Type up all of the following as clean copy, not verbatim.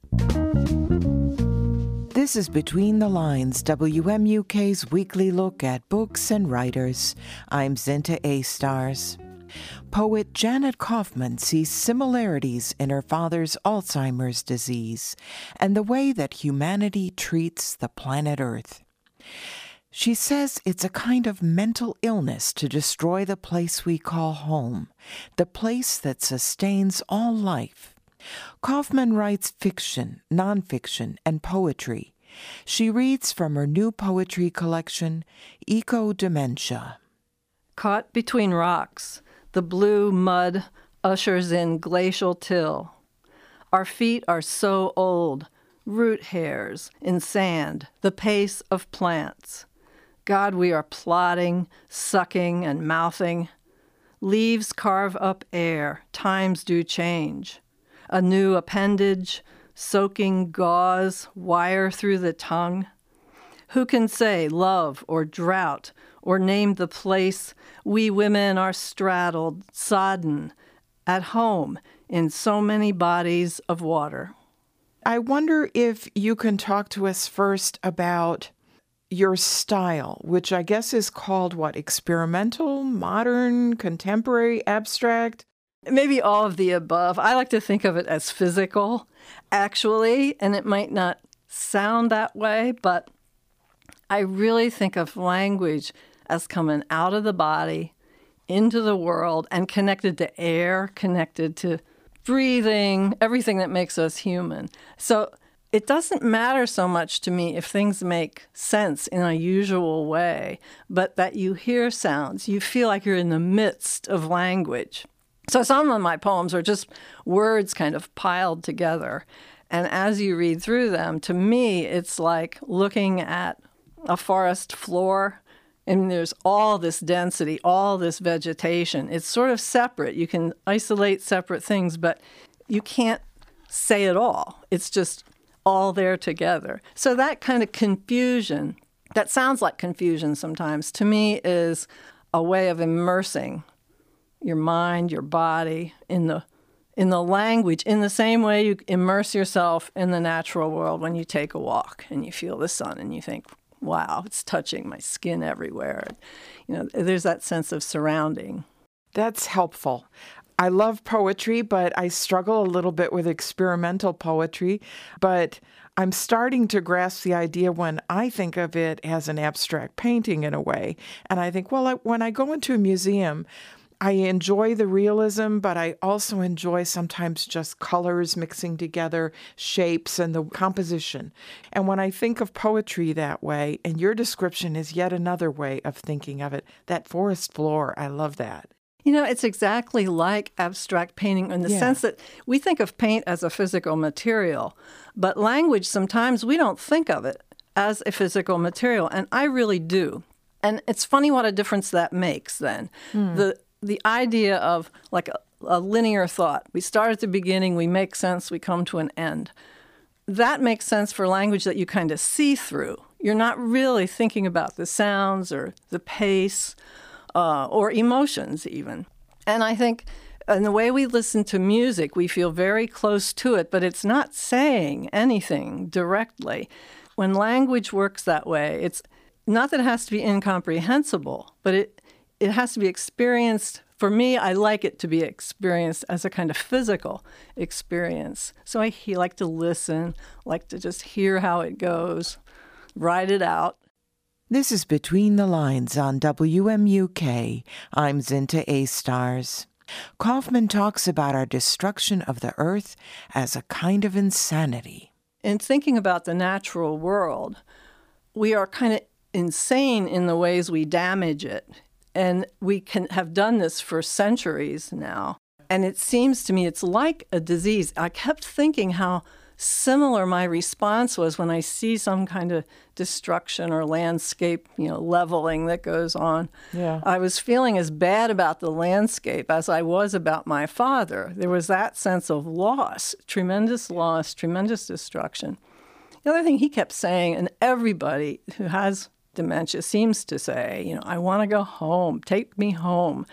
This is Between the Lines, WMUK's weekly look at books and writers. I'm Zinta A-Stars. Poet Janet Kaufman sees similarities in her father's Alzheimer's disease and the way that humanity treats the planet Earth. She says it's a kind of mental illness to destroy the place we call home, the place that sustains all life. Kaufman writes fiction, nonfiction, and poetry. She reads from her new poetry collection, Eco-Dementia. Caught between rocks, the blue mud ushers in glacial till. Our feet are so old, root hairs in sand, the pace of plants. God, we are plodding, sucking, and mouthing. Leaves carve up air, times do change. A new appendage, soaking gauze, wire through the tongue. Who can say love or drought or name the place we women are straddled, sodden, at home in so many bodies of water? I wonder if you can talk to us first about your style, which I guess is called what? Experimental, modern, contemporary, abstract? Maybe all of the above. I like to think of it as physical, actually, and it might not sound that way, but I really think of language as coming out of the body, into the world, and connected to air, connected to breathing, everything that makes us human. So it doesn't matter so much to me if things make sense in a usual way, but that you hear sounds, you feel like you're in the midst of language. So some of my poems are just words kind of piled together. And as you read through them, to me, it's like looking at a forest floor, and there's all this density, all this vegetation. It's sort of separate. You can isolate separate things, but you can't say it all. It's just all there together. So that kind of confusion, that sounds like confusion sometimes, to me is a way of immersing your mind, your body in the language, in the same way you immerse yourself in the natural world when you take a walk and you feel the sun and you think, wow, it's touching my skin everywhere. You know, there's that sense of surrounding. That's helpful. I love poetry, but I struggle a little bit with experimental poetry. But I'm starting to grasp the idea when I think of it as an abstract painting in a way. And I think, well, when I go into a museum, I enjoy the realism, but I also enjoy sometimes just colors mixing together, shapes, and the composition. And when I think of poetry that way, and your description is yet another way of thinking of it, that forest floor, I love that. You know, it's exactly like abstract painting in the sense that we think of paint as a physical material, but language, sometimes we don't think of it as a physical material, and I really do. And it's funny what a difference that makes then. The idea of like a linear thought. We start at the beginning, we make sense, we come to an end. That makes sense for language that you kind of see through. You're not really thinking about the sounds or the pace or emotions even. And I think in the way we listen to music, we feel very close to it, but it's not saying anything directly. When language works that way, it's not that it has to be incomprehensible, but it has to be experienced. For me, I like it to be experienced as a kind of physical experience. So I like to listen, like to just hear how it goes, write it out. This is Between the Lines on WMUK. I'm Zinta A-Stars. Kaufman talks about our destruction of the earth as a kind of insanity. In thinking about the natural world, we are kind of insane in the ways we damage it. And we can have done this for centuries now. And it seems to me it's like a disease. I kept thinking how similar my response was when I see some kind of destruction or landscape, leveling that goes on. Yeah. I was feeling as bad about the landscape as I was about my father. There was that sense of loss, tremendous destruction. The other thing he kept saying, and everybody who has dementia seems to say, I want to go home, take me home.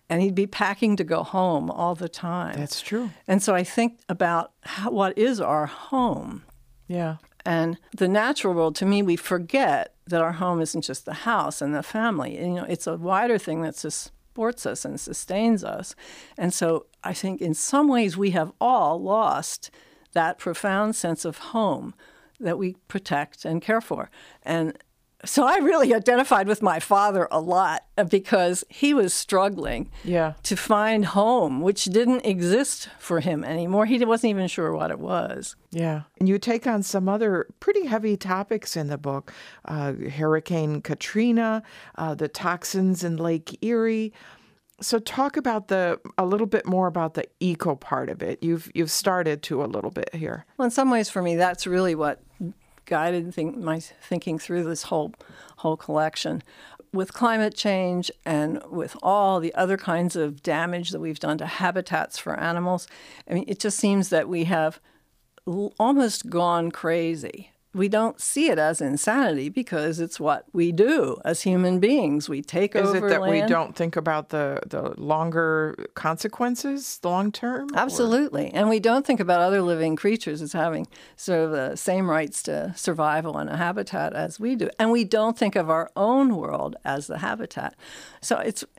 and he'd be packing to go home all the time. That's true. And so I think about what is our home. Yeah. And the natural world, to me, we forget that our home isn't just the house and the family. It's a wider thing that supports us and sustains us. And so I think in some ways we have all lost that profound sense of home that we protect and care for. And so I really identified with my father a lot because he was struggling to find home, which didn't exist for him anymore. He wasn't even sure what it was. Yeah. And you take on some other pretty heavy topics in the book. Hurricane Katrina, the toxins in Lake Erie. So talk about a little bit more about the eco part of it. You've started to a little bit here. Well, in some ways for me, that's really what guided my thinking through this whole collection. With climate change and with all the other kinds of damage that we've done to habitats for animals, I mean, it just seems that we have almost gone crazy. We don't see it as insanity because it's what we do as human beings. We take over land. Is it that we don't think about the longer consequences, long term? Absolutely. And we don't think about other living creatures as having sort of the same rights to survival in a habitat as we do. And we don't think of our own world as the habitat. So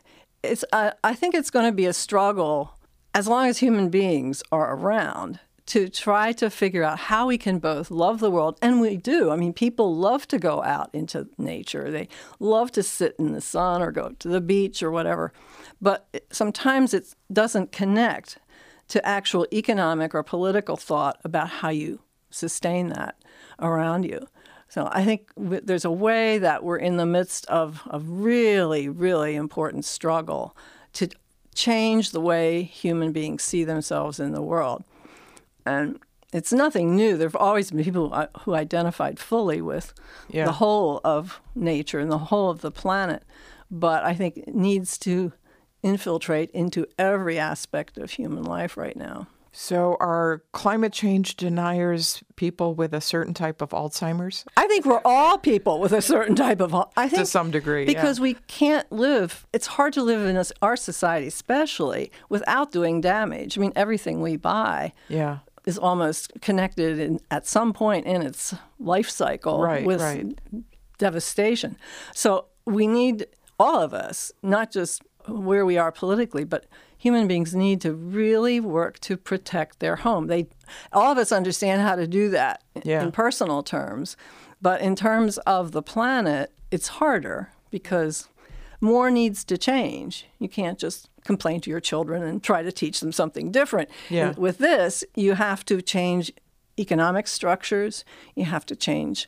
I think it's going to be a struggle as long as human beings are around to try to figure out how we can both love the world, and we do. I mean, people love to go out into nature. They love to sit in the sun or go to the beach or whatever. But sometimes it doesn't connect to actual economic or political thought about how you sustain that around you. So I think there's a way that we're in the midst of a really, really important struggle to change the way human beings see themselves in the world. And it's nothing new. There have always been people who identified fully with the whole of nature and the whole of the planet. But I think it needs to infiltrate into every aspect of human life right now. So are climate change deniers people with a certain type of Alzheimer's? I think we're all people with a certain type of Alzheimer's. To some degree, because we can't live. It's hard to live in our society, especially, without doing damage. I mean, everything we buy is almost connected at some point in its life cycle with devastation. So we need, all of us, not just where we are politically, but human beings need to really work to protect their home. All of us understand how to do that in personal terms, but in terms of the planet, it's harder because more needs to change. You can't just complain to your children and try to teach them something different. Yeah. With this, you have to change economic structures. You have to change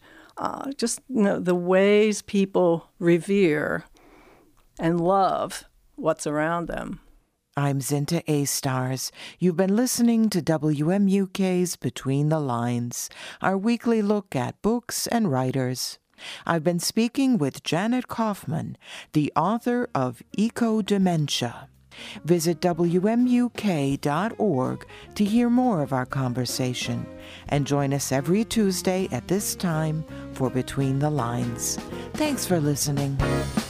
the ways people revere and love what's around them. I'm Zinta Astars. You've been listening to WMUK's Between the Lines, our weekly look at books and writers. I've been speaking with Janet Kaufman, the author of Eco-Dementia. Visit WMUK.org to hear more of our conversation, and join us every Tuesday at this time for Between the Lines. Thanks for listening.